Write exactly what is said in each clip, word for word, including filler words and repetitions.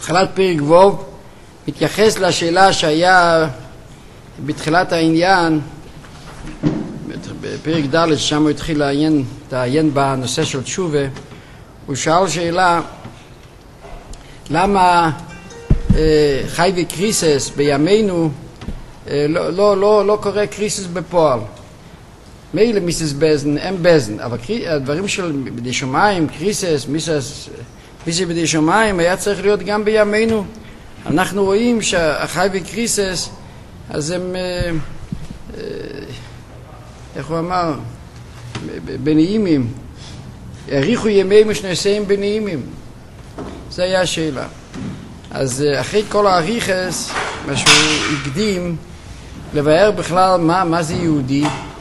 התחלת פרק ווב מתייחס לשאלה שהיה בתחילת העניין, בפרק ד' שם הוא התחיל לעיין, לעיין בנושא של תשובה. הוא שאל שאלה, למה אה, חי וקריסס בימינו אה, לא, לא, לא, לא קורה קריסס בפועל? מילא מיסס בזן, הם בזן, אבל הדברים של בדי שמיים, קריסס, מיסס, מיסס בדי שמיים היה צריך להיות גם בימינו. אנחנו רואים שהחי וקריסס, אז הם, אה, אה, איך הוא אמר, בנעימים, העריכו ימי משנעשיהם בנעימים. זה היה השאלה. אז אחרי כל העריכס, מה שהוא הקדים, לבאר בכלל מה, מה זה יהודי,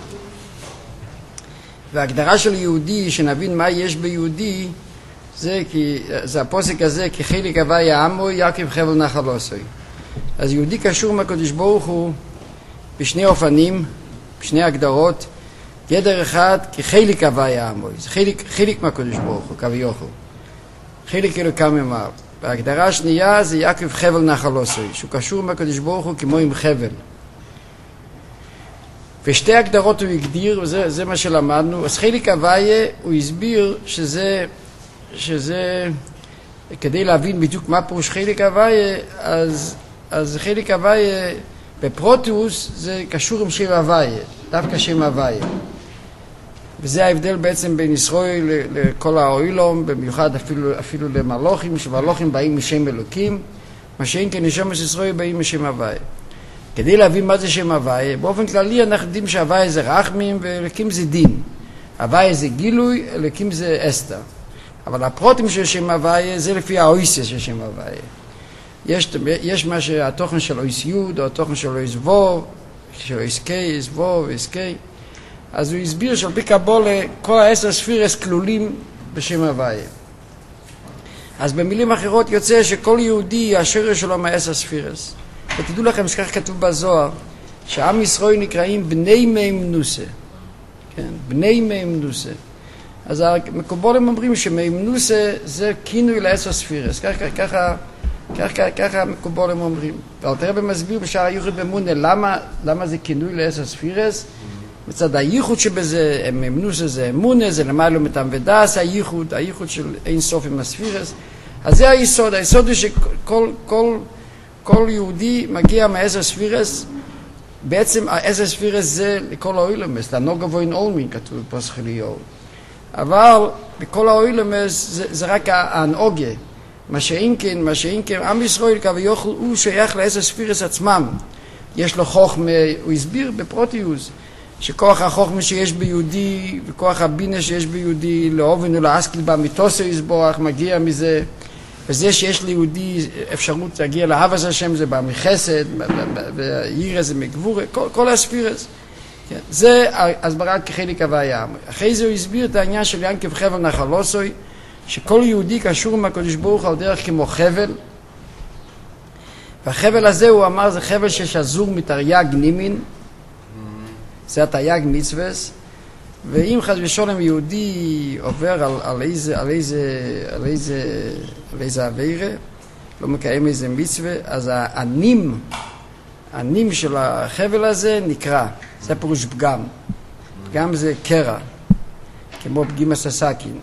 וההגדרה של יהודי, שנבין מה יש ביהודי, זה, כי, זה הפוסק הזה, כי חלק הוויה עמו יעקב חבל נחל עושי. אז יהודי קשור מהקדוש ברוך הוא בשני אופנים, בשני הגדרות. גדר אחד, כי חלק הוויה עמו, זה חלק, חלק מהקדוש ברוך הוא, כביכול. חלק אלוקם ממעל. וההגדרה השנייה זה יעקב חבל נחל עושי, שהוא קשור מהקדוש ברוך הוא כמו עם חבל. ושתי הגדרות הוא הגדיר, וזה זה מה שלמדנו. אז חלק הוויה הוא הסביר שזה, שזה, כדי להבין בדיוק מה פירוש חלק הוויה, אז, אז חלק הוויה בפרוטוס זה קשור עם שם הוויה, דווקא שם הוויה. וזה ההבדל בעצם בין ישראל לכל העולם, במיוחד אפילו, אפילו למלוכים, שמלוכים באים משם אלוקים, מה שאין כן נשמות ישראל באים משם הוויה. כדי להבין מה זה שם הוויה, באופן כללי אנחנו יודעים שהוויה זה רחמים ואלוקים זה דין. הוויה זה גילוי, אלוקים זה אסתר. אבל הפרוטים של שם הוויה זה לפי האויסס של שם הוויה. יש, יש מה שהתוכן של אויס יוד, או התוכן של אויס ווב, של אויס קי, אויס ווב, אויס קי. אז הוא הסביר שעל פי קבולה כל העשר ספירס כלולים בשם הוויה. אז במילים אחרות יוצא שכל יהודי השורש שלו מהעשר ספירס. ותדעו לכם שכך כתוב בזוהר, שעם ישראל נקראים בני מיימנוסה. כן, בני מיימנוסה. אז המקובולים אומרים שמיימנוסה זה כינוי לעשר ספירס. ככה, ככה, ככה, ככה המקובולים אומרים. ואלתר רבי מסביר בשער הייחוד באמונה, למה, למה זה כינוי לעשר ספירס? מצד הייחוד שבזה, מיימנוסה זה אמונה, זה למעלה מטעם ודס, הייחוד, הייחוד של אין סוף עם הספירס. אז זה היסוד, היסוד הוא שכל, כל, כל יהודי מגיע מעשר ספירס, בעצם העשר ספירס זה לכל האוילמס, לנוגה ואין אולמין כתוב בפוסק אליהו. אבל בכל האוילמס זה, זה רק הנוגה. מה שאין כן, מה שאין כן, עם ישראל כביכול הוא שייך לעשר ספירס עצמם. יש לו חוכמה, הוא הסביר בפרוטיוס, שכוח החוכמה שיש ביהודי וכוח הבינה שיש ביהודי לאובן ולהשכיל באמיתוסו יסבורך מגיע מזה, וזה שיש ליהודי אפשרות להגיע לאהבת השם זה בא מחסד וירא זה מגבור, כל, כל הספירס. כן. זה הסברה כחלק הוויה. אחרי זה הוא הסביר את העניין של יעקב חבל נחל עושי, שכל יהודי קשור מהקדוש ברוך על דרך כמו חבל, והחבל הזה הוא אמר זה חבל ששזור מתרי"ג נימין, זה התרי"ג מצווס, ואם חס ושלום יהודי עובר על, על איזה, על איזה, על איזה, על איזה עבירה, לא מקיים איזה מצווה, אז הנים, הנים של החבל הזה נקרא, זה פירוש פגם. פגם זה קרע, כמו פגימה הססקין.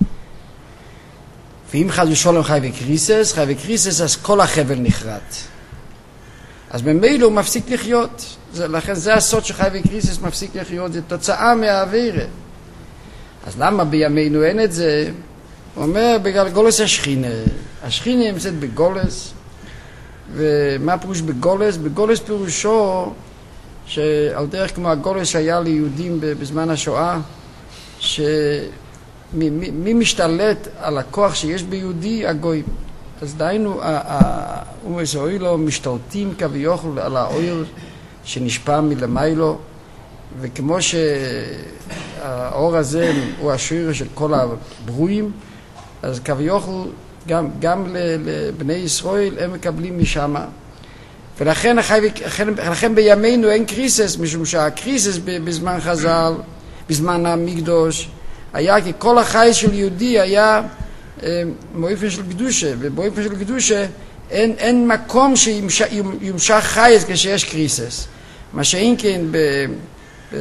ואם חס ושלום חי וקריסס, חי וקריסס, אז כל החבל נחרט. אז במילא הוא מפסיק לחיות. זה, לכן זה הסוד שחי וקריסס מפסיק לחיות, זה תוצאה מהעבירה. אז למה בימינו אין את זה? הוא אומר בגלל גולס השכינה. השכינה נמצאת בגולס, ומה פירוש בגולס? בגולס פירושו שעל דרך כמו הגולס שהיה ליהודים בזמן השואה, שמי מי, מי משתלט על הכוח שיש ביהודי? הגויים. אז דהיינו, הוא מסורי לו משתלטים כביכול על האויר שנשפע מלמיילו, וכמו שהאור הזה הוא השורר של כל הברואים, אז כביכול גם, גם לבני ישראל הם מקבלים משם. ולכן לכן בימינו אין קריסס, משום שהקריסס בזמן חז"ל, בזמן המקדוש, היה כי כל החי של יהודי היה מאופן של קדושה, ובאופן של קדושה אין, אין מקום שימשך חייס כשיש קריסס. מה שאין כן ב, ב,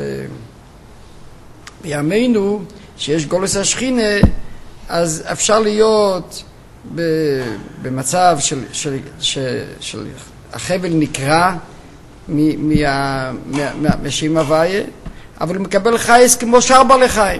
בימינו, שיש גולוס השכינה, אז אפשר להיות ב, במצב של, של, של, של החבל נקרע משם הוויה, אבל הוא מקבל חייס כמו שאר בעלי חיים.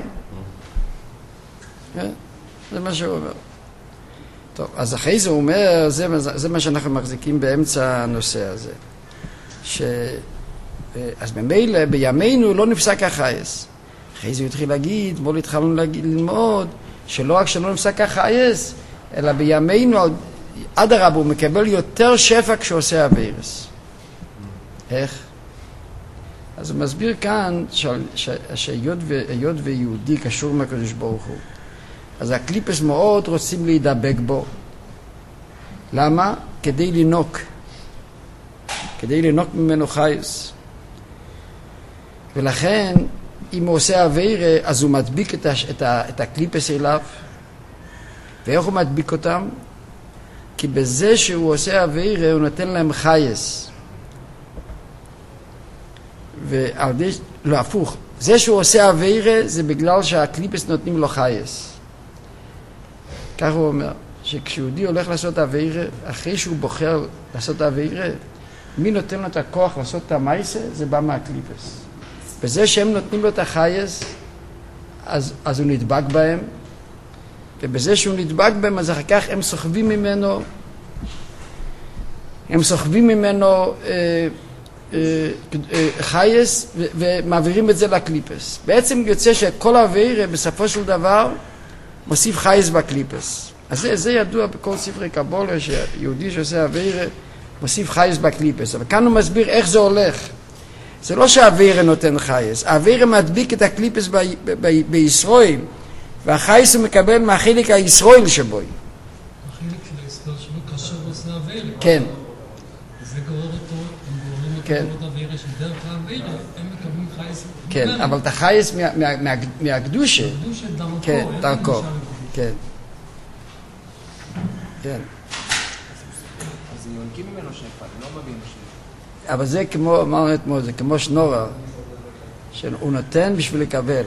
זה מה שהוא אומר. טוב, אז אחרי זה הוא אומר, זה, זה מה שאנחנו מחזיקים באמצע הנושא הזה. ש... אז במילא, בימינו לא נפסק החייס. אחרי זה הוא התחיל להגיד, בואו התחלנו ללמוד, שלא רק שלא נפסק החייס, אלא בימינו, עד הרב הוא מקבל יותר שפע כשעושה הווירס. איך? אז הוא מסביר כאן שהיות ויהודי קשור מהקדוש ברוך הוא, אז הקליפס מאוד רוצים להידבק בו. למה? כדי לנוק. כדי לנוק ממנו חייס. ולכן, אם הוא עושה עבירה, אז הוא מדביק את, ה, את, ה, את הקליפס אליו. ואיך הוא מדביק אותם? כי בזה שהוא עושה עבירה, הוא נותן להם חייס. ועל די, לא, הפוך. זה שהוא עושה עבירה, זה בגלל שהקליפס נותנים לו חייס. כך הוא אומר, שכשיהודי הולך לעשות עבירה, אחרי שהוא בוחר לעשות עבירה, מי נותן לו את הכוח לעשות את המייסה? זה בא מהקליפס. בזה שהם נותנים לו את החייס, אז, אז הוא נדבק בהם, ובזה שהוא נדבק בהם, אז אחר כך הם סוחבים ממנו, הם סוחבים ממנו אה, אה, אה, חייס, ו- ומעבירים את זה לקליפס. בעצם יוצא שכל עבירה, בסופו של דבר, מוסיף חייס בקליפס. אז זה, זה ידוע בכל ספרי קבולה, שיהודי שעושה עבירה, מוסיף חייס בקליפס. אבל כאן הוא מסביר איך זה הולך. זה לא שהאווירה נותן חייס, האווירה מדביק את הקליפס ב- ב- ב- בישראל, והחייס הוא מקבל מהחלק הישראל שבו. החלק של הישראל שבו קשור עושה האווירה. כן. זה גורר אותו, הם גוררים אותו כן. עוד האווירה, שדרך האווירה הם מקבלים חייס. כן, אבל את החייס מה- מה- מה- מהקדושה. מהקדושה דרכו. כן, אין דרכו. למשל. כן. כן. אז הם יונקים ממנו שפע, הם לא מביאים שפע. אבל זה כמו, אמרנו אתמול, זה כמו שנורה, שהוא נותן בשביל לקבל.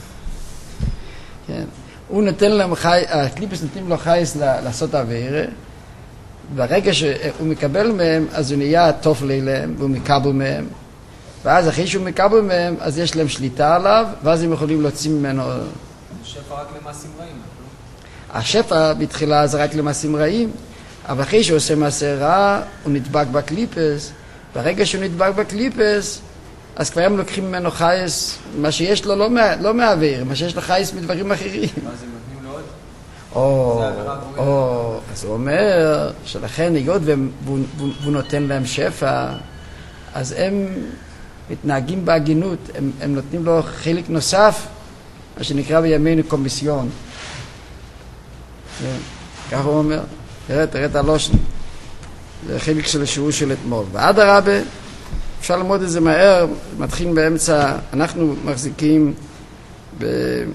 כן. הוא נותן להם חי, הקליפס נותנים לו חייס לעשות עבירה, ברגע שהוא מקבל מהם, אז הוא נהיה טוב להם, והוא מקבל מהם, ואז אחרי שהוא מקבל מהם, אז יש להם שליטה עליו, ואז הם יכולים להוציא ממנו. שפע רק למעשים רעים. השפע בתחילה זה רק למעשים רעים, אבל אחרי שהוא עושה מעשה רע, הוא נדבק בקליפס, ברגע שהוא נדבק בקליפס, אז כבר הם לוקחים ממנו חייס, מה שיש לו לא, מה, לא מעביר, מה שיש לו חייס מדברים אחרים. אז הם נותנים לו עוד? או, זה עבירה גבוהה. או, אז הוא אומר שלכן היות והוא והוא נותן להם שפע, אז הם מתנהגים בהגינות, הם, הם נותנים לו חלק נוסף, מה שנקרא בימינו קומיסיון. כן, ככה הוא אומר, תראה, תראה את הלושן, זה חלק של השיעור של אתמול. ועד הרבה, אפשר ללמוד את זה מהר, מתחיל באמצע, אנחנו מחזיקים ב...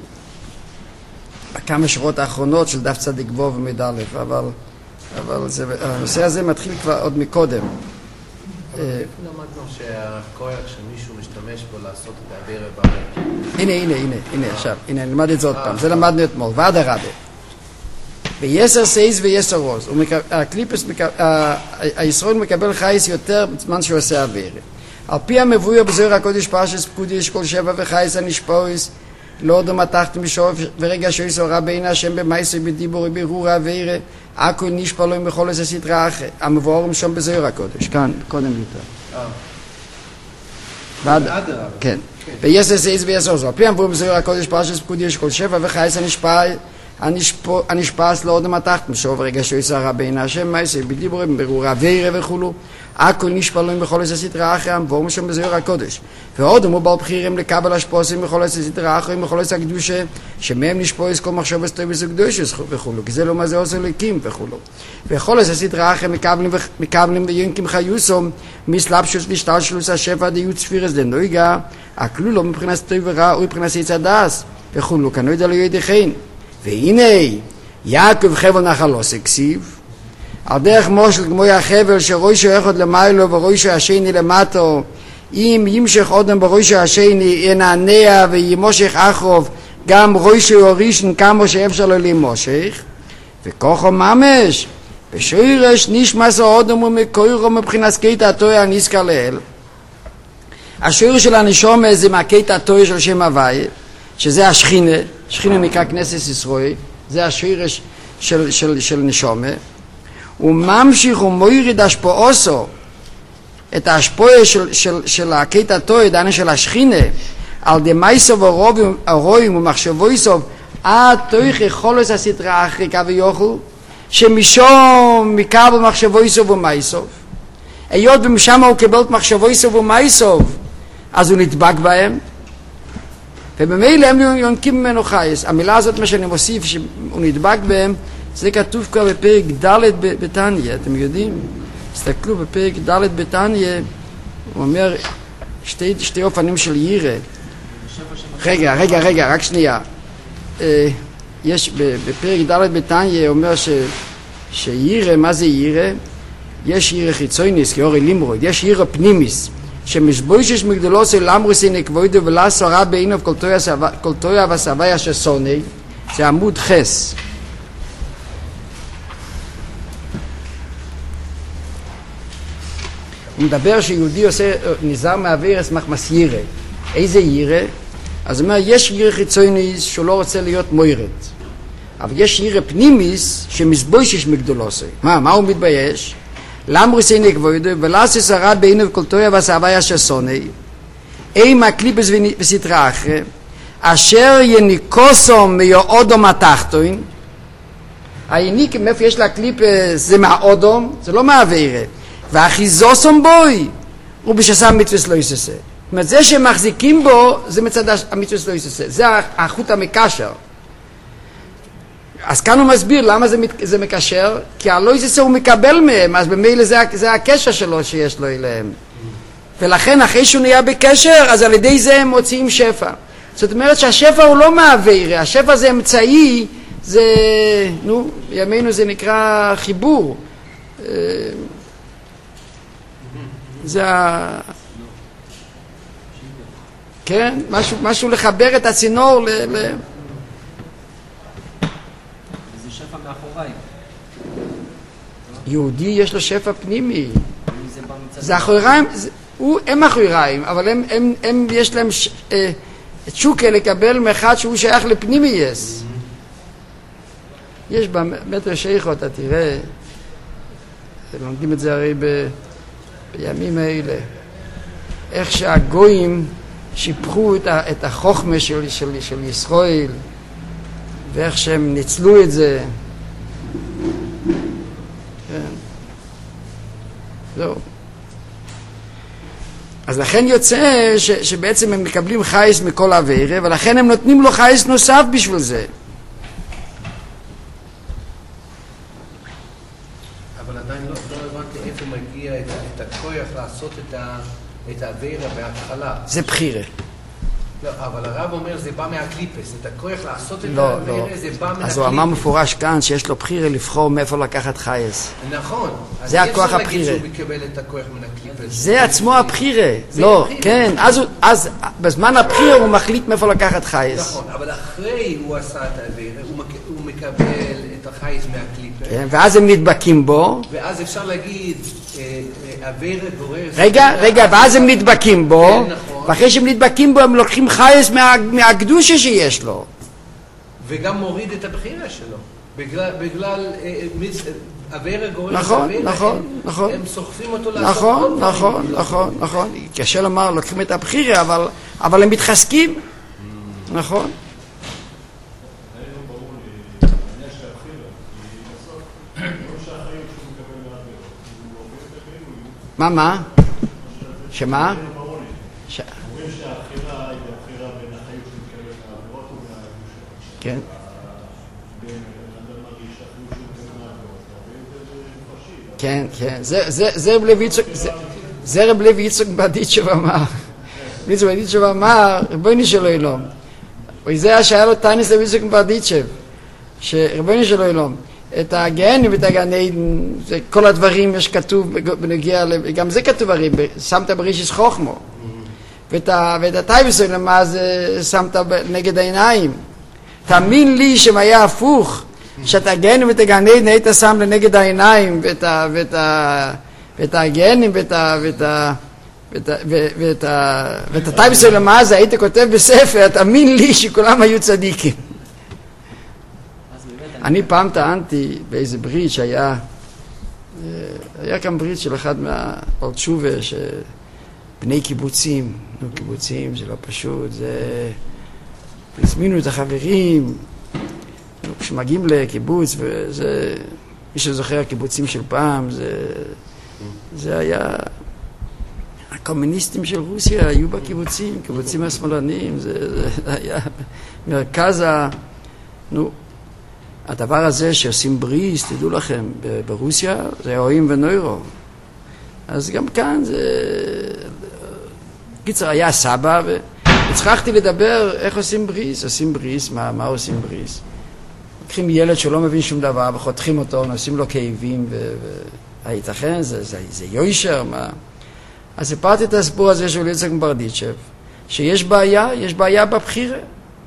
בכמה שורות האחרונות של דף צדיק וו ומד א', אבל, אבל זה, הנושא הזה מתחיל כבר עוד מקודם. למדנו שהכוח שמישהו משתמש בו לעשות את האוויר הבא. הנה, הנה, הנה, הנה, עכשיו, הנה, נלמד את זה עוד פעם, זה למדנו אתמול, ועד הרבה. ביסר סייס ויסר רוז, הקליפס, הישראל מקבל חייס יותר בזמן שהוא עושה אוויר. על פי המבואר בזוהר הקודש פרשת פקודי אשכול שבע וחייס הנשפויס, לא דומה תחת משוב ורגע שיסו רבין השם במייסי בדיבור ובירור האוויר, הכל נשפע לו בכל איזה סדרה אחרת. המבואר שם בזוהר הקודש, כאן, קודם יותר. ועד, כן. ביסר סייס ויסר רוז, על פי המבואר בזוהר הקודש פרשת פקודי אשכול שבע וחייס הנשפויס, הנשפס לא עוד מתחת משוב רגע שיסר רבין השם מייסי בדיבור ובירור האוויר וכולו. הכל נשפע לו בכל איזה סדרה אחרת, המבואר שם בזוהר הקודש. ועוד הוא בעל בחירים לקבל השפוסים בכל איזה סדרה אחרת, בכל איזה הקדושה, שמהם נשפוס כל מחשב הסטוי וסקדוש וכולו, כי זה לא מה זה עושה ליקים וכולו. וכל איזה סדרה אחרת מקבלים ויונקים חיוסום, מסלבשוס להשתלשלוס השפע דיוט ספירס דנויגה, הכלול לא מבחינת סטוי ורע, הוא מבחינת יצדס וכולו, כנוידע לא ידיכן. והנה, יעקב חבל נחלוס הכסיב, על דרך מושל כמו החבל שראשו אחד למיילו וראשו השני למטו, אם ימשך אודם בראשו השני ינענע וימושך אחרוב גם ראשו הראשון כמו שאפשר לו למושך, וכוחו ממש בשורש נשמס האודם ומקוירו מבחינת קטע התויר הנזכר לאל. השורש של הנשמה זה מהקטע התויר של שם הוויה, שזה השכינה, שכינה נקרא כנסת ישראל, זה השורש של, של, של נשמה, הוא ממשיך ומוירד השפועוסו, את ההשפועה של, של, של הקטע התויר, דענה של השכינה, על דמייסוב הרואים ומחשבויסוב, עד תויך יכולס הסתרה אחרי קו ויוכל, שמשום מקו ומחשבויסוב ומייסוב, היות ומשם הוא קיבל את מחשבויסוב ומייסוב, אז הוא נדבק בהם, ובמילא הם יונקים ממנו חייס. המילה הזאת, מה שאני מוסיף, שהוא נדבק בהם, זה כתוב כבר בפרק ד' בתניא, אתם יודעים? תסתכלו בפרק ד' בתניא, הוא אומר שתי, שתי אופנים של ירא. רגע, רגע, רגע, רק שנייה. יש בפרק ד' בתניא, הוא אומר ש, שירא, מה זה ירא? יש ירא חיצוניס, כאורי לימרוד, יש ירא פנימיס, שמשבוישש מגדולו של למרוסי נקבוידו ולעשו רע בעינוב כל טויה וסביה שסוני, זה עמוד חס. הוא מדבר שיהודי עושה, נזהר מהווירס מחמס ירא. איזה ירא? אז הוא אומר, יש ירא חיצוניס שהוא לא רוצה להיות מוירד. אבל יש ירא פנימיס שמסבוישש מגדולו של. מה, מה הוא מתבייש? למרוסי נקבוידו ולעשו שרה בעינוב כל טויה וסביה שסוני, אימה קליפס וסתרה אחרי, אשר יניקוסו מיועודום התחתון. היניק, מאיפה יש לה קליפס, זה מהאודום, זה לא מהווירה. והאחיזוסום בוי, הוא בשסם מצווה לא יססה. זאת אומרת, זה שמחזיקים בו, זה מצד המצווה לא יססה. זה החוט המקשר. אז כאן הוא מסביר למה זה, זה מקשר, כי הלא יססה הוא מקבל מהם, אז במילא זה, זה הקשר שלו שיש לו אליהם. ולכן אחרי שהוא נהיה בקשר, אז על ידי זה הם מוציאים שפע. זאת אומרת שהשפע הוא לא מהווירה, השפע זה אמצעי, זה, נו, בימינו זה נקרא חיבור. זה ה... כן, משהו, משהו לחבר את הצינור ל... ל... זה שפע מאחוריי. יהודי יש לו שפע פנימי. זה אחוריים, הוא, הם אחוריים, אבל הם, הם, הם יש להם ש... אה, תשוקה לקבל מאחד שהוא שייך לפנימי יש. יש במטר שייכו, אתה תראה, לומדים את זה הרי ב... בימים האלה, איך שהגויים שיפחו את, ה, את החוכמה של, של, של ישראל, ואיך שהם ניצלו את זה. כן. זהו. אז לכן יוצא ש, שבעצם הם מקבלים חייס מכל עבירה, ולכן הם נותנים לו חייס נוסף בשביל זה. אבל עדיין לא, לא הבנתי איפה מגיע את, את הכוח לעשות את, ה, את העבירה בהתחלה. זה בחירה. לא, אבל הרב אומר זה בא מהקליפס, את הכוח לעשות את לא, העבירה לא. זה בא מהקליפס. אז הוא אמר מפורש כאן שיש לו בחירה לבחור מאיפה לקחת חייס. נכון. זה הכוח הבחירה. אז אי אפשר להגיד שהוא מקבל את הכוח מן הקליפס. זה עצמו הבחירה. לא, הבחירה. כן. אז, אז בזמן הבחירה הוא מחליט מאיפה לקחת חייס. נכון, אבל אחרי הוא עשה את העבירה, הוא, מק... הוא מקבל את החייס מהקליפס. כן, ואז הם נדבקים בו. ואז אפשר להגיד, העבירה גורר... רגע, רגע, ואז הם נדבקים בו. כן, נכון. ואחרי שהם נדבקים בו הם לוקחים חייס מה, מהקדושה שיש לו. וגם מוריד את הבחירה שלו. בגלל, בגלל עבירה גורר... נכון, נכון, נכון. הם סוחפים אותו לעשות נכון, עוד נכון, נכון, נכון. קשה לומר, לוקחים את הבחירה, אבל, אבל הם מתחזקים. נכון. מה, מה? שמה? ש... אומרים שהבחירה היא הבחירה בין החיים שמתקבל מהעבירות ומהקדושה. כן. בין אדם מרגיש שהחיים שמתקבל מהעבירות, כן, כן. זה רב לוי יצחק, זה רב לוי יצחק ברדיצ'ב אמר. יצחק ברדיצ'ב אמר, רבוני שלו אילום. וזה היה שהיה לו טייניס רב יצחק ברדיצ'ב, שרבוני שלו אילום. את הגהנם ואת הגן עדן, זה כל הדברים יש כתוב בנגיע, גם זה כתוב הרי, שמת ברישיס חוכמו, ואת הטייבס למה זה שמת נגד העיניים. תאמין לי שאם היה הפוך, שאתה הגהנם ואת הגן עדן היית שם לנגד העיניים, ואת הגהנם ואת הטייבס למה זה היית כותב בספר, תאמין לי שכולם היו צדיקים. אני פעם טענתי באיזה ברית שהיה, היה כאן ברית של אחד מהאור תשובה, שבני קיבוצים, נו קיבוצים זה לא פשוט, זה, הזמינו את החברים, כשמגיעים לקיבוץ, וזה, מי שזוכר הקיבוצים של פעם, זה, זה היה, הקומוניסטים של רוסיה היו בקיבוצים, קיבוצים השמאלנים, זה, זה היה מרכז ה... נו, הדבר הזה שעושים בריס, תדעו לכם, ברוסיה זה אוהים ונוירו. אז גם כאן זה... קיצר, היה סבא, והצלחתי לדבר איך עושים בריס. עושים בריס, מה, מה עושים בריס? לוקחים ילד שלא מבין שום דבר, וחותכים אותו, נושאים לו כאבים, והייתכן, זה, זה, זה יוישר, מה? אז סיפרתי את הסיפור הזה של יצחק מברדיצ'ב, שיש בעיה, יש בעיה בבחירה.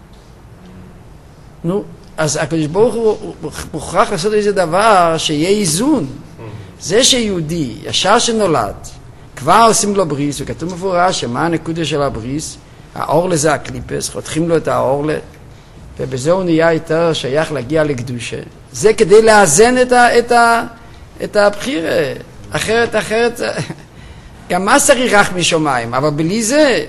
נו, אז הקדוש ברוך הוא מוכרח לעשות איזה דבר שיהיה איזון. זה שיהודי, ישר שנולד, כבר עושים לו בריס, וכתוב מפורש שמה הנקודה של הבריס, האור לזה הקליפס, חותכים לו את האור, ובזה הוא נהיה יותר שייך להגיע לקדושה. זה כדי לאזן את, ה, את, ה, את הבחירה. אחרת, אחרת, גם מה צריך רך משומיים, אבל בלי זה...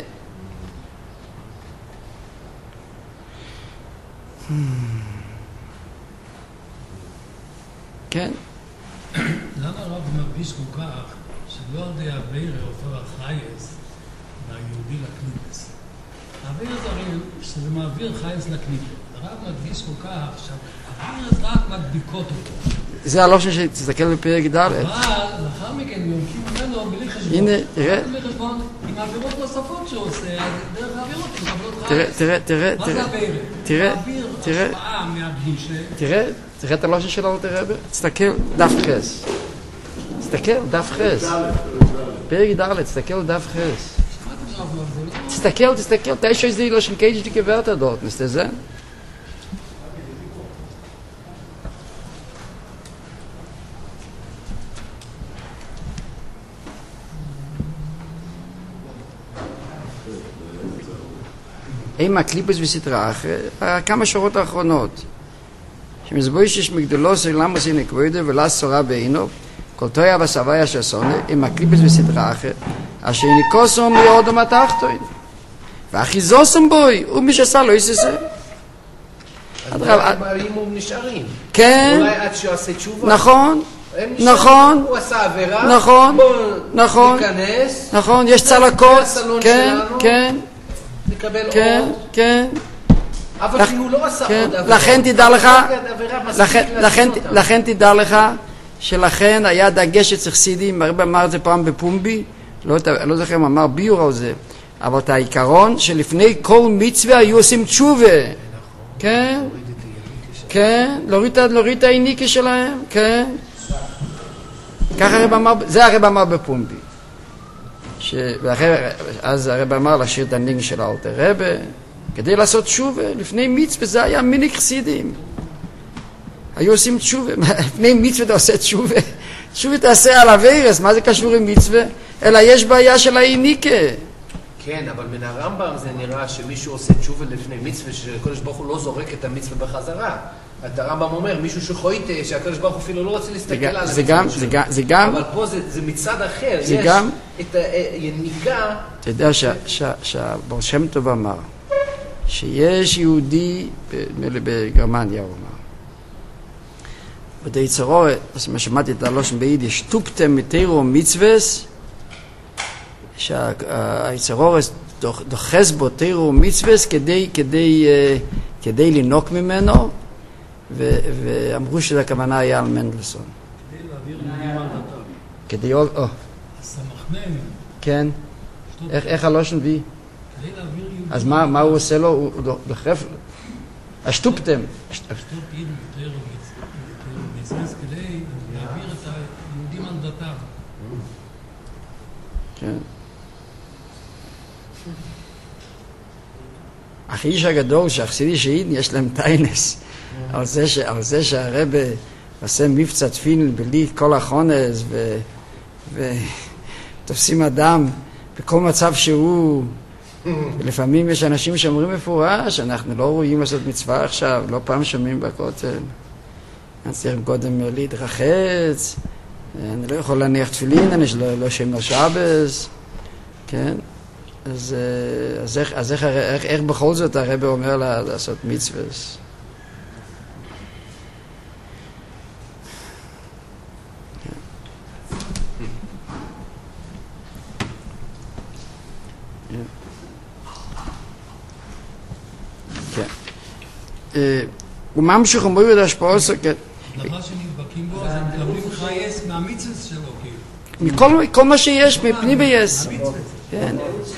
כן. למה הרב מרגיש כל כך שלא על ידי הווירה עובר החייס מהיהודי לקניפס? הווירה זה הרי שזה מעביר חייס לקניפס. הרב מרגיש כל כך שהווירה רק מדביקות אותו. זה הלושן שתסתכל בפרק ד'. אבל לאחר מכן יונקים ממנו בלי חשבון. הנה, תראה. בלי חשבון עם העבירות נוספות שהוא עושה, דרך העבירות, עם עבירות תראה, חייס. תראה, תראה. מה זה הווירה? תראה, תראה. השפעה מהקדושה. תראה, תראה את הלושן שלנו, תראה, תסתכל, דף חס. תסתכל, דף חס. פרק ד', תסתכל על דף חס. תסתכל, תסתכל, תשע איזה לושן קייג' גברת דort, נסת זה? עם הקליפוס וסתרה אחרי, כמה שורות האחרונות. שמזבויש יש מגדולוס למה זה נקבוידה ולא סורה בעינו, כל תויה וסביה שסונה, עם הקליפוס וסתרה אחרי, אשר ניקוסו מיורדו מתחתוין. ואחיזוסם בוי, ומי שעשה לא יססה. אז אם הם נשארים. כן. אולי עד שעושה תשובה. נכון. נכון. הוא עשה עבירה. נכון. נכון. ניכנס. נכון, יש צלקות. כן, כן. נקבל כן, אור. כן. אבל שהוא לא עשה עוד עבירה. לכן תדע לך, לכן תדע לך, שלכן היה דגש אצל חסידים, הרב אמר את זה פעם בפומבי, לא זוכר אם אמר ביור על זה, אבל את העיקרון שלפני כל מצווה היו עושים תשובה. כן, כן, להוריד את העיניקה שלהם, כן. ככה הרב אמר, זה הרב אמר בפומבי. אז הרב אמר להשאיר את הנינג של האלטר רבה, כדי לעשות תשובה, לפני מצווה זה היה מיניק חסידים. היו עושים תשובה, לפני מצווה אתה עושה תשובה, תשובה תעשה על הווירס, מה זה קשור עם מצווה? אלא יש בעיה של העיניקה. כן, אבל מן הרמב"ם זה נראה שמישהו עושה תשובה לפני מצווה, שהקדוש ברוך הוא לא זורק את המצווה בחזרה. את הרמב"ם אומר, מישהו שחויט, שהקדוש ברוך הוא אפילו לא רוצה להסתכל על המצווה שלו. זה גם, אבל פה זה מצד אחר, יש את היניקה. אתה יודע שהבר שם טוב אמר, שיש יהודי, בגרמניה הוא אמר, בדי צרור, מה שמעתי את הלושן ביידיש, שטופתם מתירו מצווס, שהיצרורס דוחס בו תירו מצווס כדי, כדי, כדי לנוק ממנו, ואמרו שזה הכוונה היה על מנדלסון. כדי להעביר יהודים על דתם. כדי, או, הסמכמן. כן. איך הלושן בי? כדי להעביר יהודים. אז מה הוא עושה לו? הוא דוחף, השטופתם. השטופ ידו יותר מצווה. מזרז כדי להעביר את היהודים על דתם. כן. האיש הגדול שהחסידי שאין יש להם טיינס על זה, ש... על זה שהרבא עושה מבצע תפילין בלי כל החונס ו... ותופסים אדם בכל מצב שהוא. ולפעמים יש אנשים שאומרים מפורש, אנחנו לא רואים לעשות מצווה עכשיו, לא פעם שומעים בכותל. אני צריך קודם להתרחץ, אני לא יכול להניח תפילין, אני לא, לא שם לשבס, כן? אז, אז, איך, אז איך, איך, איך בכל זאת הרב אומר לה, לעשות מצווס? הוא ממשיך ומביא את השפעה סוכת. דבר שנדבקים בו, אז הם מקבלים חייס מהמצווס שלו, כאילו. מכל מה שיש, מפני ביש. כן.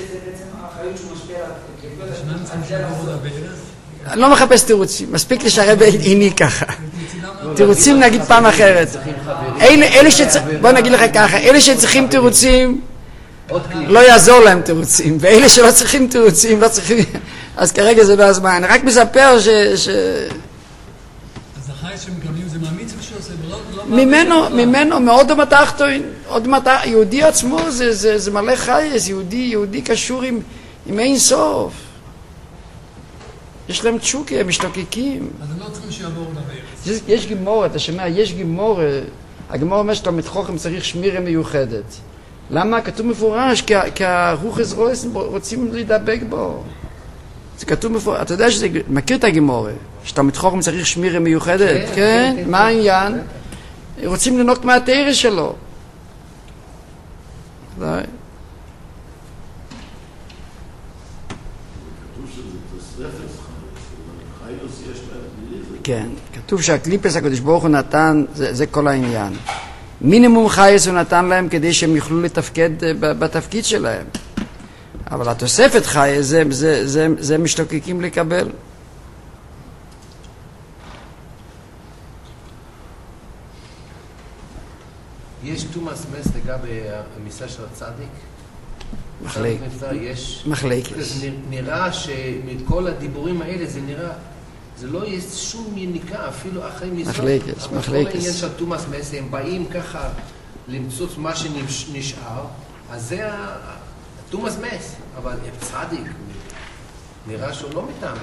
אני לא מחפש תירוצים, מספיק לי שהרבא עיני ככה. תירוצים נגיד פעם אחרת. בוא נגיד לך ככה, אלה שצריכים תירוצים, לא יעזור להם תירוצים, ואלה שלא צריכים תירוצים, לא צריכים... אז כרגע זה בהזמן. אני רק מספר ש... אז החייס שמקבלים זה מהמצווה שעושה, ולא... ממנו, ממנו, מאוד המתחתון, עוד מתח... יהודי עצמו זה, זה, זה מלא חייס, יהודי, יהודי קשור עם, עם אין סוף. יש להם תשוקה, הם משתוקקים. אז הם לא צריכים שיעבור לבארץ. יש, יש גימור, אתה שומע, יש גימור, הגימור אומר שאתה מתחוכם צריך שמירה מיוחדת. למה? כתוב מפורש, כי, כי הרוח הזרוס רוצים להידבק בו. זה כתוב מפורש, אתה יודע שזה, מכיר את הגימור, שאתה מתחוכם צריך שמירה מיוחדת, כן? כן? כן, מה העניין? כן. רוצים לנוק מהתארה שלו. די. כן, כתוב שהקליפס הקדוש ברוך הוא נתן, זה, זה כל העניין. מינימום חייס הוא נתן להם כדי שהם יוכלו לתפקד בתפקיד שלהם. אבל התוספת חייס זה, זה, זה, זה משתוקקים לקבל. יש תומאס מס לגבי המיסה של הצדיק? מחלק. יש... מחלקת. זה נראה שמכל הדיבורים האלה זה נראה... זה לא יש שום יניקה, אפילו אחרי מיסות. מחלקת, אבל מחלקת. כל העניין של תומאס מס, הם באים ככה למצוא מה שנשאר, אז זה תומאס מס, אבל צדיק, נראה שהוא לא מטעמי.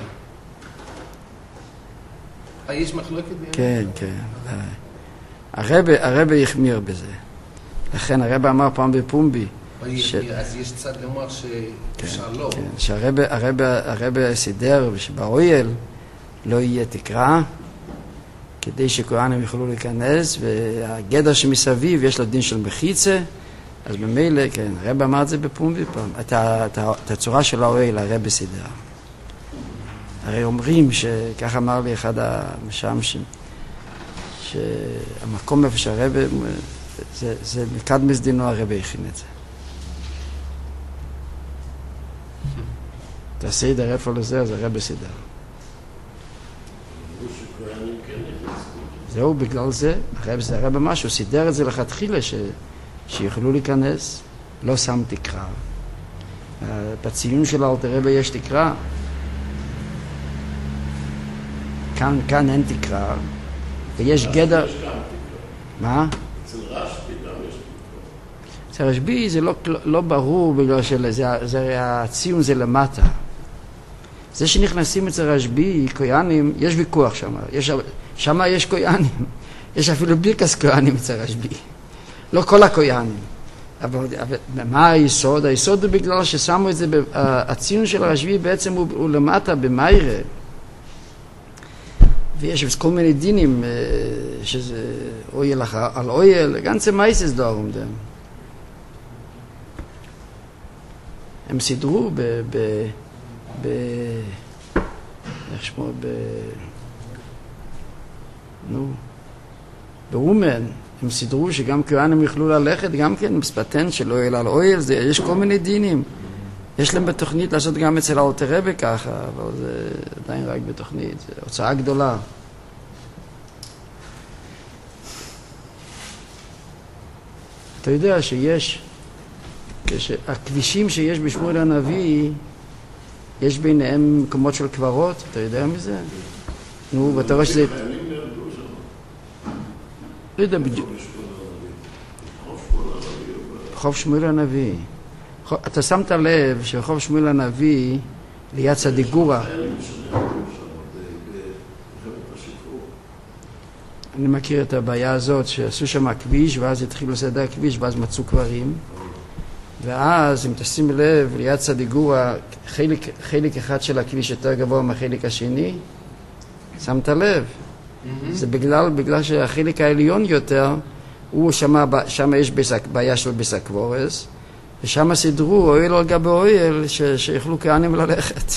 יש מחלוקת? כן, כן. הרבי, הרבי החמיר בזה. לכן הרבי אמר פעם בפומבי. ש... אז יש צד לומר שאפשר כן, לא. כן. שהרבי, הרבי, הרבי סידר שבאויל לא יהיה תקרה, כדי שכהנים יוכלו להיכנס, והגדר שמסביב יש לו דין של מחיצה, אז במילא, כן, הרבי אמר את זה בפומבי פעם. את, את, את הצורה של האויל הרבי סידר. הרי אומרים שכך אמר לי אחד המשמשים, שהמקום איפה שהרבי, זה, זה מקדמס דינו הרבי הכין את זה. אתה סידר איפה לזה, אז הרבי סידר. זהו, בגלל זה, הרבי זה הרבי משהו, סידר את זה לכתחילה, ש, שיוכלו להיכנס, לא שם תקרה. בציון של אלתר רבי יש תקרה, כאן, כאן אין תקרה, ויש גדר... מה? אצל רשב"י גם יש תקרה. אצל רשב"י זה לא, לא ברור, בגלל שהציון זה למטה. זה שנכנסים אצל רשב"י, קויאנים, יש ויכוח שם, יש, שם יש קויאנים, יש אפילו ברכס קויאנים אצל רשב"י, לא כל הקויאנים. אבל, אבל מה היסוד? היסוד הוא בגלל ששמו את זה, הציון של רשב"י בעצם הוא, הוא למטה במיירה, ויש כל מיני דינים שזה אויל על אויל, גנצה מייסס דור עומדם. הם סידרו ב... ב ב... איך שמו? ב... נו... באומן, הם סידרו שגם כהנים יוכלו ללכת, גם כן פטנט של אויל על אויל, זה, יש כל מיני דינים. יש להם בתוכנית לעשות גם אצל אלתר רבי ככה, אבל זה עדיין רק בתוכנית, זה הוצאה גדולה. אתה יודע שיש, הכבישים שיש בשמואל הנביא, יש ביניהם מקומות של קברות, אתה יודע מזה? נו, ואתה רואה שזה... לא יודע בדיוק. חוף שמואל הנביא. אתה שמת לב שחוף שמואל הנביא ליד צדיגורה. אני מכיר את הבעיה הזאת שעשו שם כביש ואז התחילו לסדר הכביש ואז מצאו קברים. ואז אם תשים לב ליד צדיגורה חלק, חלק אחד של הכביש יותר גבוה מהחלק השני, שמת לב? Mm-hmm. זה בגלל, בגלל שהחלק העליון יותר, הוא שמה, שמה יש בסק, בעיה של בסקבורס, ושם סידרו אוהל על גבי אוהל ש, שיוכלו כהנים ללכת.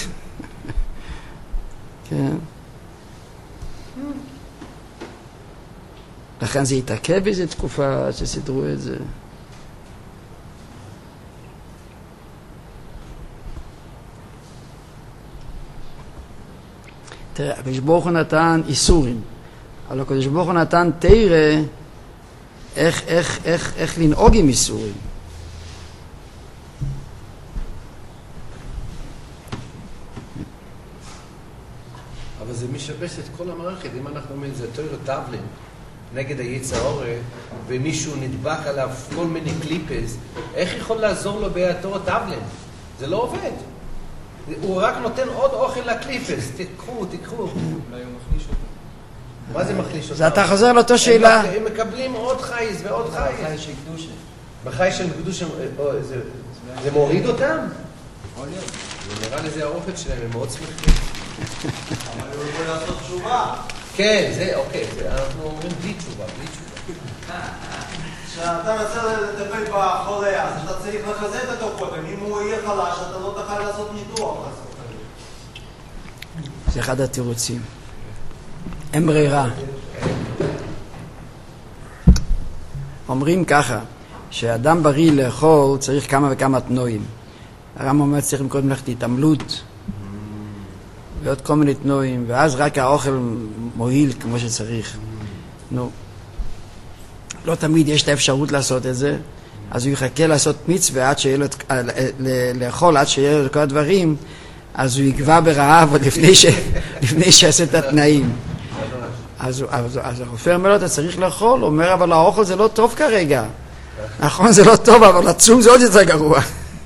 כן. לכן זה התעכב איזו תקופה שסידרו את זה. תראה, הקדוש ברוך הוא נתן איסורים, אבל הקדוש ברוך הוא נתן תירא איך, איך, איך, איך לנהוג עם איסורים. אבל זה משבש את כל המערכת. אם אנחנו אומרים, זה תירא תבלין נגד היצר הרע, ומישהו נדבק עליו כל מיני קליפס, איך יכול לעזור לו בתירא תבלין? זה לא עובד. הוא רק נותן עוד אוכל לקליפס, תיקחו, תיקחו. אולי הוא מחליש אותו. מה זה מחליש אותו? זה אתה חוזר לאותו שאלה. הם מקבלים עוד חייס ועוד חייס. בחי של קדושה. בחי של קדושה, זה מוריד אותם? יכול להיות. זה נראה לי זה האוכל שלהם, הם מאוד שמחים. אבל הוא יכול לעשות תשובה. כן, זה, אוקיי, אנחנו אומרים בלי תשובה, בלי תשובה. כשאתה רוצה לטפל בחולה, אז אתה צריך לחזק אותו קודם. אם הוא יהיה חלש, אתה לא תוכל לעשות ניתוח. זה אחד התירוצים. אין ברירה. אומרים ככה, שאדם בריא לאכול צריך כמה וכמה תנועים. הרמב"ם אומר צריך קודם ללכת להתעמלות, ועוד כל מיני תנועים, ואז רק האוכל מועיל כמו שצריך. נו. לא תמיד יש את האפשרות לעשות את זה, אז הוא יחכה לעשות מצווה עד שיהיה לו, לאכול עד שיהיה לו כל הדברים, אז הוא יגבה ברעב עוד לפני, ש, לפני שיעשה את התנאים. אז, אז, אז הרופא אומר לו, אתה צריך לאכול, הוא אומר, אבל האוכל זה לא טוב כרגע. נכון, זה לא טוב, אבל הצום זה עוד יותר גרוע.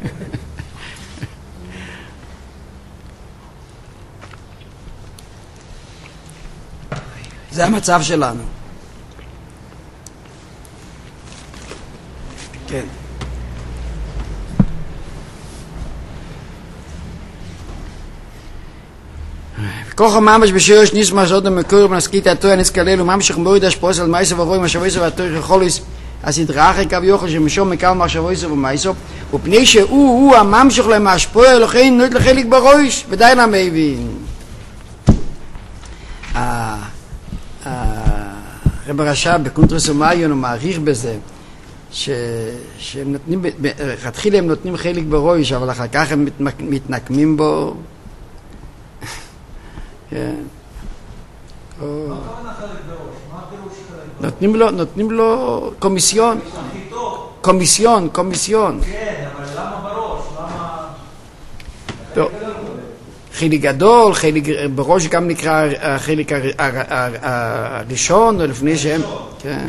זה המצב שלנו. כן. כוח הממש בשירוש ניסמה שעוד המקור ונסקית התוי הנסקלל וממשיך מוריד השפוס על מייסו ורואים השבויסו והתוי חכוליס הסדרה אחרי קו יוכל שמשום מקל מחשבויסו ומייסו ופני שהוא הוא הממשיך להם השפוע לכן נוית לחלק בראש ודי להם הבין. הרב הרש"ב בקונטרס ומאיון הוא מעריך בזה שהם נותנים, התחילה הם נותנים חלק בראש אבל אחר כך הם מתנקמים בו. נותנים לו, נותנים לו קומיסיון, קומיסיון, קומיסיון. כן, אבל למה בראש? למה? חלק גדול, חלק בראש גם נקרא החלק הראשון, או לפני שהם, כן.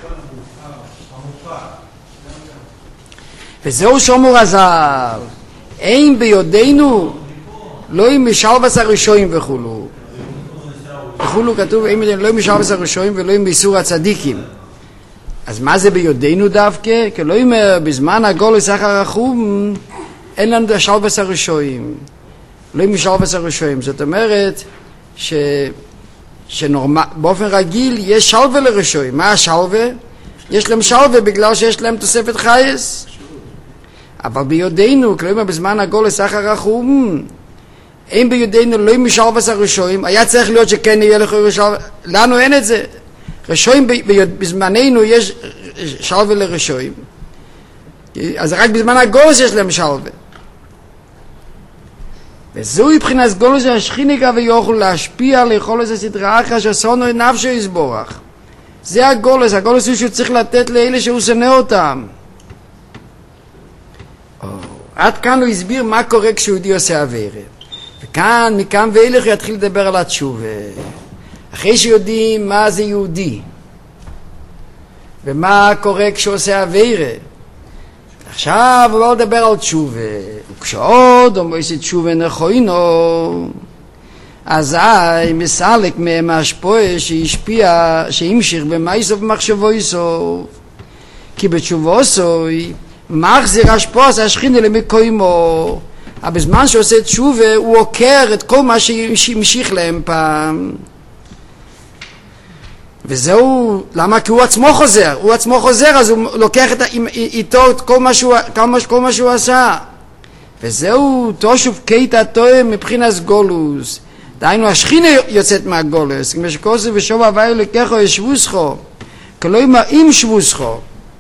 וזהו שומר הזל, אין ביודענו, לא עם משל בשר ראשונים וכולו. וכולו כתוב, לא עם משל בשר ראשונים ולא עם באיסור הצדיקים. אז מה זה ביודענו דווקא? כי לא עם בזמן הגול לסחר החום, אין לנו משל בשר ראשונים. לא עם משל בשר ראשונים. זאת אומרת, ש... שנורמל, באופן רגיל יש שלווה לראשונים. מה השלווה? יש להם שלווה בגלל שיש להם תוספת חייס. אבל ביודענו, כלומר בזמן הגול לסחר החום, אין ביודענו לא עם משל בשר ראשונים, היה צריך להיות שכן יהיה לך משל, לנו אין את זה. ראשונים בזמננו יש שלווה לראשונים. אז רק בזמן הגולוס יש להם שלווה. וזהו מבחינת גולוס השכיניקה ויוכל להשפיע לאכול איזה סדרה אחת שסונו את נפשו יסבורך. זה הגולוס, הגולוס הוא שצריך לתת לאלה שהוא שונא אותם. עד כאן הוא הסביר מה קורה כשיהודי עושה עבירה. וכאן, מכאן ואילך הוא יתחיל לדבר על התשובה. אחרי שיודעים מה זה יהודי, ומה קורה כשעושה עבירה, עכשיו הוא לא לדבר על תשובה. וכשעוד הוא עושה תשובה נכוינו, אזי מסלק מהם ההשפועה שהשפיע, שהמשיך במייסו ומחשבו יסוף. כי בתשובו סוי, מחזיר השפועה זה השכינה למקוימו. אבל בזמן שעושה תשובה, הוא עוקר את כל מה שהמשיך להם פעם. וזהו, למה? כי הוא עצמו חוזר. הוא עצמו חוזר, אז הוא לוקח את, איתו את כל מה שהוא, כל מה שהוא עשה. וזהו, תושוב קטע טועה מבחינת גולוס. דהיינו, השכינה יוצאת מהגולוס. כמו שכוסף ושוב הווי לקחו ישבו שכו. כלומר, אם שבו שכו.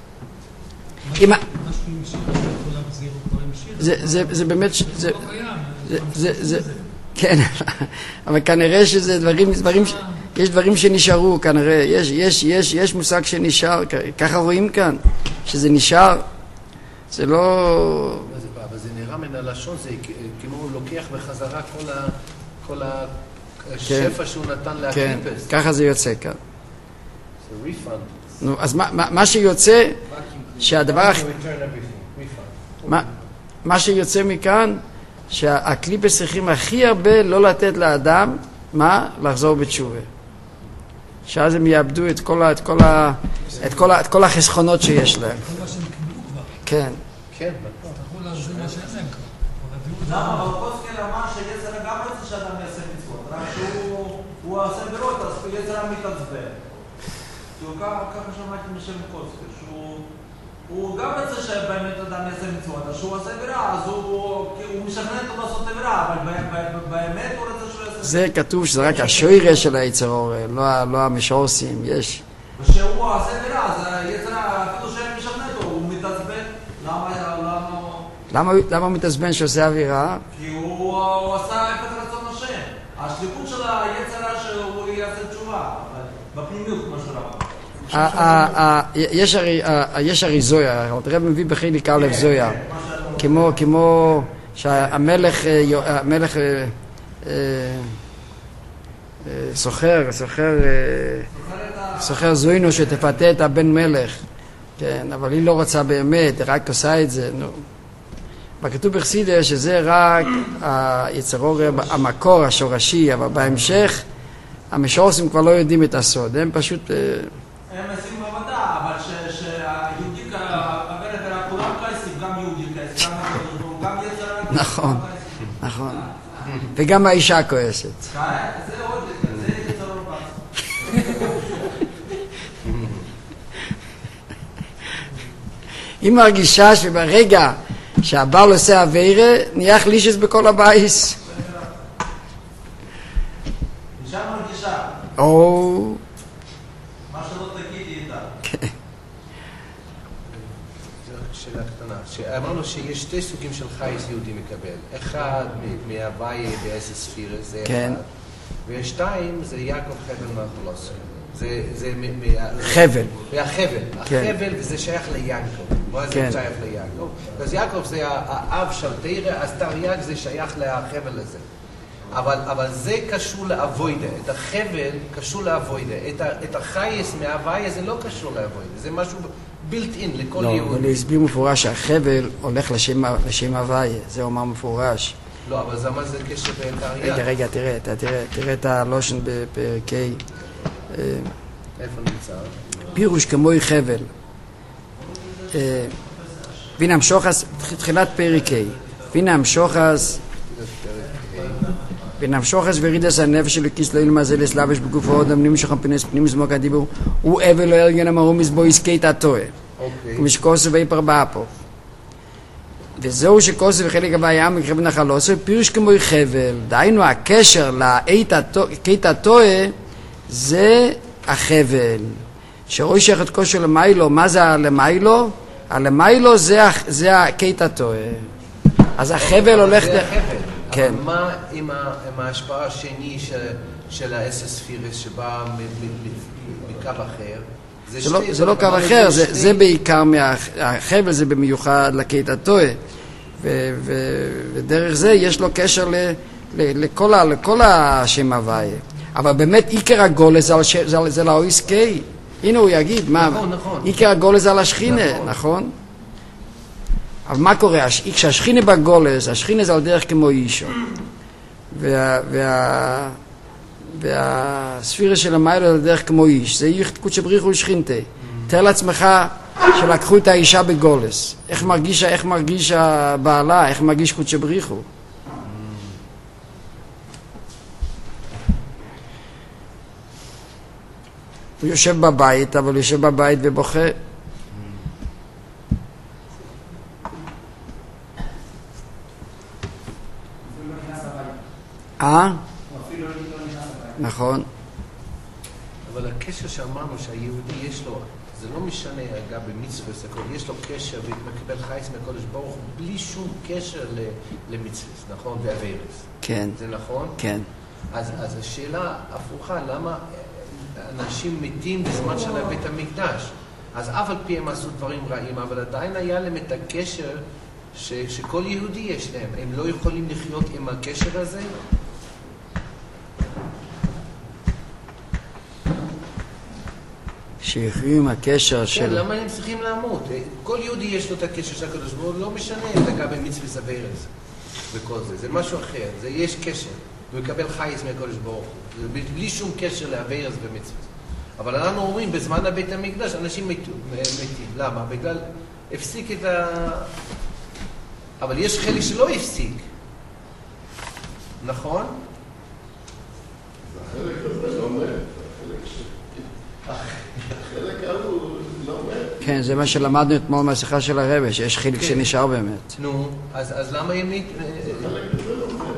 זה, זה, זה באמת, זה, זה, זה, זה, כן, אבל כנראה שזה דברים, דברים, יש דברים שנשארו, כנראה, יש, יש, יש, יש מושג שנשאר, ככה רואים כאן, שזה נשאר, זה לא... אבל זה נראה מן הלשון, זה כמו הוא לוקח בחזרה כל ה... כל השפע שהוא נתן להקליפס. כן, ככה זה יוצא כאן. זה ריפאנד. נו, אז מה, מה שיוצא, שהדבר... מה, מה שיוצא מכאן, שהקליפס צריכים הכי הרבה לא לתת לאדם, מה? לחזור בתשובה. שאז הם יאבדו את כל, ה, את כל, ה, את כל, ה, את כל החסכונות שיש להם. כל מה שהם קיבלו כבר. כן. כן, אתה יכול להחזיר מה שאין להם כבר. למה? אבל קוסקל אמר שיצר גם רוצה שאדם יעשה מצוות, רק שהוא עושה בירות, אז יצר מתעצבן. ככה שמעתי משם קוסקל, שהוא גם רוצה שבאמת אדם יעשה מצוות, אז שהוא עושה בירה, אז הוא משכנע אותו לעשות בירה, אבל באמת הוא רוצה שהוא יעשה... זה כתוב שזה רק השוירה של היצר אור, לא המשורסים, יש. ושהוא עושה בירה, אז היצר, אפילו שהם משכנע אותו, הוא מתעצבן. למה... למה הוא מתעצבן שעושה אווירה? כי הוא עשה את רצון השם. השליחות של היצר שהוא יעשה תשובה, בפנימיות כמו שרבה. יש הרי זויה, הרב מביא בחלק א' זויה, כמו שהמלך סוחר, סוחר זוינו שתפתה את הבן מלך, אבל היא לא רוצה באמת, היא רק עושה את זה. בכתוב בחסידות שזה רק היצר אור המקור, השורשי, אבל בהמשך המשורסים כבר לא יודעים את הסוד, הם פשוט... הם עושים במדע, אבל שהיהודי כעברת כולם כעסים, גם יהודי כעס, גם יצר... נכון, נכון. וגם האישה כועסת. זה עוד, זה יצר אור. היא מרגישה שברגע שהבעל עושה עבירה, נהיה חלישס בכל הבייס. אישה מרגישה. או... מה שלא תגידי איתה. זו שאלה קטנה. שאמרנו שיש שתי סוגים של חייס יהודי מקבל. אחד מהוואי בעשר ספירס, זה אחד. ושתיים זה יעקב חבל מהחולוסים. זה חבל. החבל. החבל וזה שייך ליעקב. מה זה שייך ליעקב? אז יעקב זה האב של תירה, אז תרי"ג זה שייך לחבל הזה. אבל, אבל זה קשור לאבוידה. את החבל קשור לאבוידה. את, את החייס מההוויה זה לא קשור לאבוידה. זה משהו בילט אין לכל יהודי. לא, אבל הסביר מפורש שהחבל הולך לשם, לשם הוויה. זה אומר מפורש. לא, אבל זה מה זה קשר בין תרי"ג. רגע, רגע, תראה, תראה, תראה את הלושן בפרקי. איפה נמצא? פירוש כמוי חבל. וינה המשוחס, תחילת פרקי. וינה המשוחס, וינה המשוחס ורידס הנפש של כיס לא ילמה זה לסלבש בגופו עוד אמנים שכם פינס פנים זמוק הדיבור הוא אבל לא ארגן אמרו מזבו עסקית הטועה. כמו שכוסו ואיפר באה פה. וזהו שכוסו וחלק הבעיה מקרב נחלוסו פירוש כמוי חבל. דהיינו הקשר לעית הטועה זה החבל. שרואי שייך את כושר למיילו, מה זה הלמיילו? הלמיילו זה הקית הטועה. אז החבל הולך... זה החבל. כן. אבל מה עם ההשפעה השני של העשר ספירס שבא מקו אחר? זה לא קו אחר, זה בעיקר מהחבל, זה במיוחד לקית הטועה. ו- ו- ודרך זה יש לו קשר ל- ל- לכל, ה- לכל השם הוויה. אבל באמת עיקר הגולס זה, ש- זה, זה לאויסקי. הנה הוא יגיד, מה? נכון, נכון. עיקר הגולס זה על השכינה, נכון? נכון? אבל מה קורה? כשהשכינה בגולס, השכינה זה על דרך כמו אישו. וה... וה... והספירה של המיילה על דרך כמו איש. זה איך קודש בריחו לשכינתה. תאר לעצמך שלקחו את האישה בגולס. איך מרגיש, איך מרגיש הבעלה, איך מרגיש קודש בריחו. הוא יושב בבית, אבל הוא יושב בבית ובוכה. אה? נכון. אבל הקשר שאמרנו שהיהודי יש לו, זה לא משנה אגב במצווה, יש לו קשר ומקבל חייס מהקודש ברוך הוא בלי שום קשר למצווה, נכון? והווירס. כן. זה נכון? כן. אז, אז השאלה הפוכה, למה אנשים מתים בזמן של בית המקדש? אז אף על פי הם עשו דברים רעים, אבל עדיין היה להם את הקשר ש, שכל יהודי יש להם. הם לא יכולים לחיות עם הקשר הזה? שיחיו עם הקשר של... כן, למה הם צריכים למות? כל יהודי יש לו את הקשר של הקדוש ברוך הוא, לא משנה את לגבי מצווה סברס וכל זה, זה משהו אחר, זה יש קשר, הוא יקבל חייס מהקדוש ברוך הוא, זה בלי שום קשר להברס ומצווה. אבל אנחנו אומרים, בזמן הבית המקדש אנשים מתים, למה? בגלל הפסיק את ה... אבל יש חלק שלא הפסיק, נכון? החלק הזה לא מת, החלק ההוא לא מת. כן, זה מה שלמדנו אתמול מהשיחה של הרבי, שיש חלק שנשאר באמת. נו, אז למה הם מת? החלק הזה לא מת.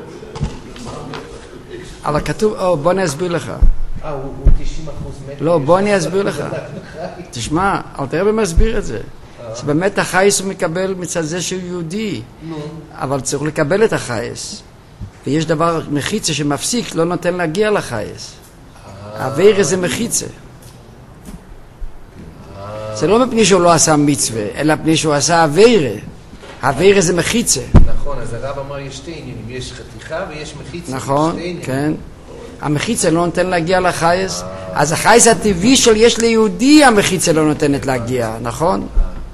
אבל כתוב, בוא אני אסביר לך. אה, הוא תשעים אחוז מת. לא, בוא אני אסביר לך. תשמע, אל תראה במסביר את זה. שבאמת החייס הוא מקבל מצד זה שהוא יהודי. אבל צריך לקבל את החייס. ויש דבר מחיצה שמפסיק, לא נותן להגיע לחייס. העביר זה מחיצה. זה לא מפני שהוא לא עשה מצווה, אלא מפני שהוא עשה עביר. העביר זה מחיצה. נכון, אז הרב אמר יש שתי עניינים, יש חתיכה ויש מחיצה. נכון, כן. המחיצה לא נותן להגיע לחייס, אז החייס הטבעי של יש ליהודי המחיצה לא נותנת להגיע, נכון?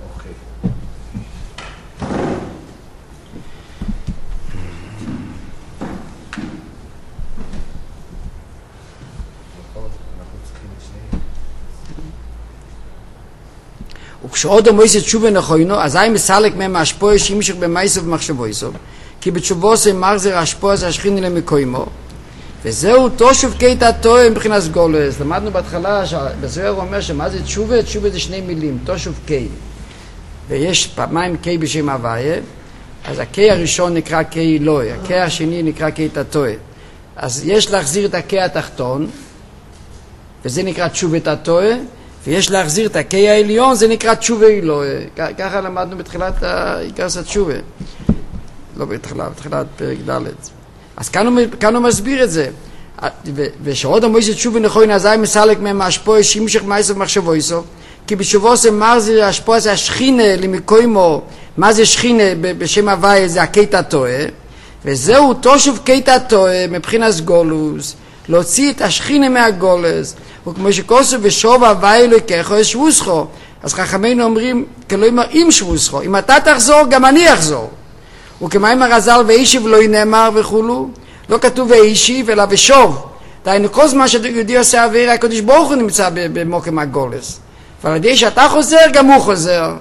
וכשעוד המויסת תשובה נכוינו, אזי מסלק מהם השפוע שימשך במייסו ומחשבויסו, כי בתשובוסו מרזר השפוע זה השכיני למקוימו, וזהו תושוב קייט התוה מבחינת גולס. למדנו בהתחלה, בזוהר אומר שמה זה תשובה? תשובה זה שני מילים, תושוב קי. ויש פעמיים קי בשם הוויה, אז הקי הראשון נקרא קי אלוהי, הקי השני נקרא קייט התוה. אז יש להחזיר את הקי התחתון, וזה נקרא תשובת התוה, ויש להחזיר את הקי העליון, זה נקרא תשובה אלוהי. ככה למדנו בתחילת העיקר של תשובה. לא בתחילה, בתחילת פרק ד'. אז כאן הוא, כאן הוא מסביר את זה. ושעוד המויסת תשובה נכוין, אזי מסלק מהם השפוע שימשך מייסו ומחשבו איסו, כי בתשובוסו מרזר השפוע זה השכינה למקוימו, מה זה שכינה בשם הוויה? זה הקייט התוה, וזהו תושוב קייט התוה מבחינת גולוס, להוציא את השכינה מהגולס, וכמו שכוסו ושוב הוויה אלוהיכך או שבוסכו. אז חכמינו אומרים, כלומר אם שבוסכו, אם אתה תחזור גם אני אחזור. וכמאמר רז"ל ואישיב לא נאמר וכולו, לא כתוב ואישיב אלא ושוב. דהיינו כל זמן שיהודי עושה עבירה, הקדוש ברוך הוא נמצא במוקם הגולס, ועל ידי שאתה חוזר גם הוא חוזר.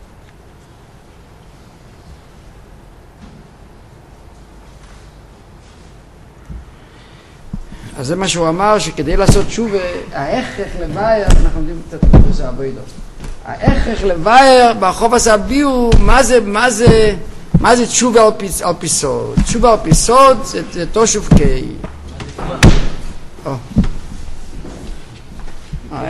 אז זה מה שהוא אמר, שכדי לעשות תשובה, ההכרח לבייר, אנחנו יודעים את התשובה זה עבודה, ההכרח לבייר ברחוב הסביעו, מה זה, מה זה, מה זה תשובה על, פיס, על פיסוד? תשובה על פיסוד זה, זה תושוב קי.